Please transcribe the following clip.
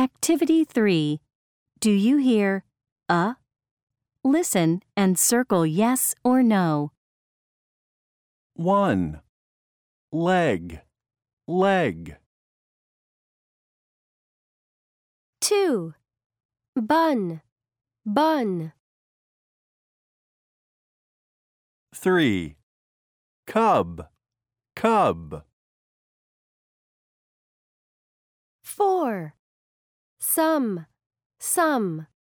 Activity 3. Do you hear a? Listen and circle yes or no. 1. Leg, leg. 2. Bun, bun. 3. Cub, cub. 4. Some, some.